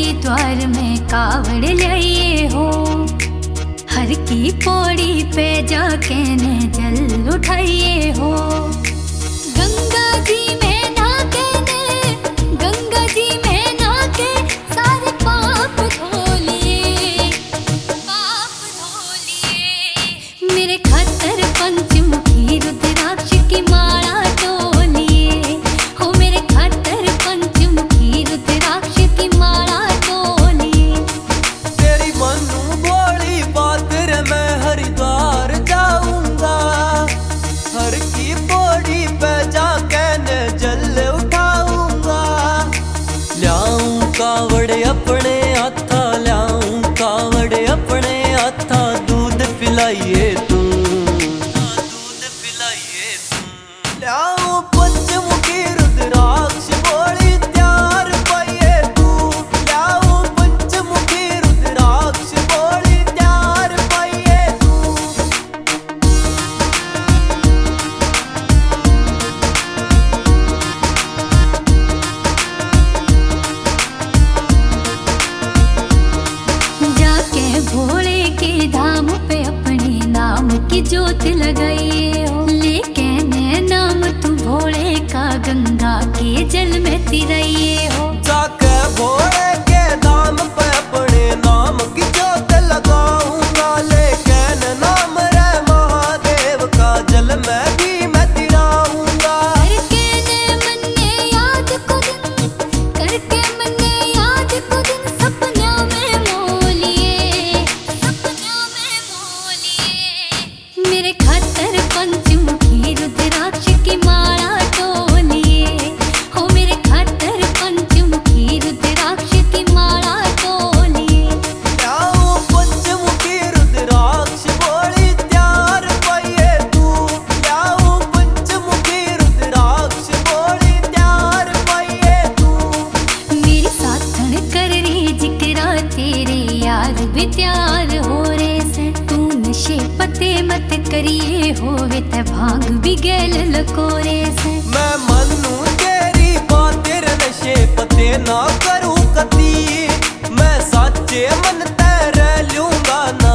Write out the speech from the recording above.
हरिद्वार में कावड़ लाइए हो। हर की पौड़ी पे जाके ने जल उठाइए हो। गंगा जी में नहाके ने, गंगा जी में नहाके सारे पाप धो लिए, पाप धो लिए। मेरे खातर पंचमुखी रुद्राक्ष की माला तोलिए हो। मेरे खातर पंचमुखी रुद्राक्ष की माला तोलिए। तेरी मनु भोली बात रे मैं हरिद्वार जाऊंगा। हर की पौड़ी पे जाके ने जल उठाऊंगा। ल्याऊं कावड़े अपने हाथा, ल्याऊं कावड़े अपने हाथा। दूध पिलाइए तू, दूध पिलाइए तू। ल्याऊं पंचमुखी रुद्राक्ष बोली त्यार पाइए तू। ल्याऊं पंचमुखी रुद्राक्ष बोली त्यार पाइए तू। जाके भोले के धाम पे अपने नाम की ज्योत लगाइए हो। लेके ने नाम तू भोले का गंगा के जल में तिराइए हो। जाके भोले के धाम पे अपने नाम की ज्योत लगाऊंगा। लेकिन नाम रे महादेव का जल में भी मैं तिराऊंगा। करके ने मन ने याद को दिन, करके मन ने याद को दिन सपना में मोलिए, सपना में मोलिए। मेरे खातर पंचमुखी रुद्राक्ष की माला तोलिए हो। मेरे खातर पंचमुखी रुद्राक्ष की माला तोलिए। ल्याऊं पंचमुखी रुद्राक्ष बोली त्यार पाइए तू। ल्याऊं पंचमुखी रुद्राक्ष बोली त्यार पाइए तू। मेरी साथन कर रही जिक्रा तेरे यार भी त्यार हो रे से। तू नशे पते मत करिए होवे ते भांग भी गैल लकोरे से। मैं मनु तेरी बात रे नशे पते ना करूं कती। मैं साचे मन तेरे लूंगा ना